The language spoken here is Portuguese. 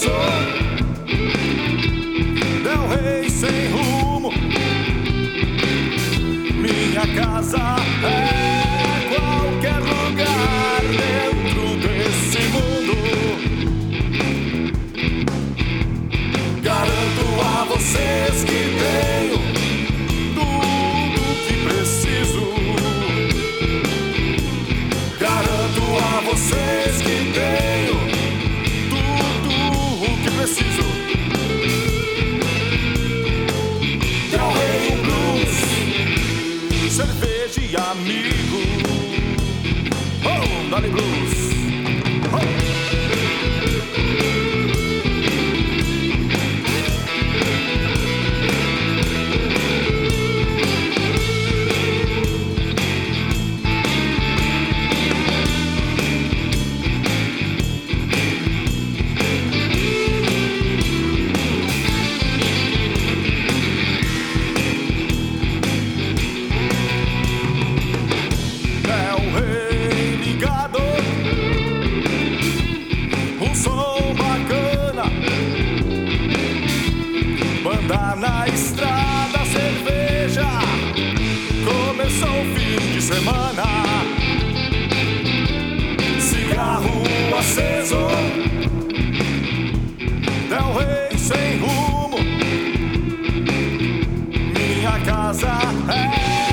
aceso. Del Rey sem rumo. Minha casa é qualquer lugar dentro desse mundo. Garanto a vocês que tenho tudo que preciso. Garanto a vocês que tenho tudo o que preciso. Del Rey Blues, cerveja e amigo. Oh, Dali Blues. Oh. Na estrada, cerveja, começou o fim de semana. Cigarro aceso, Del Rey sem rumo. Minha casa é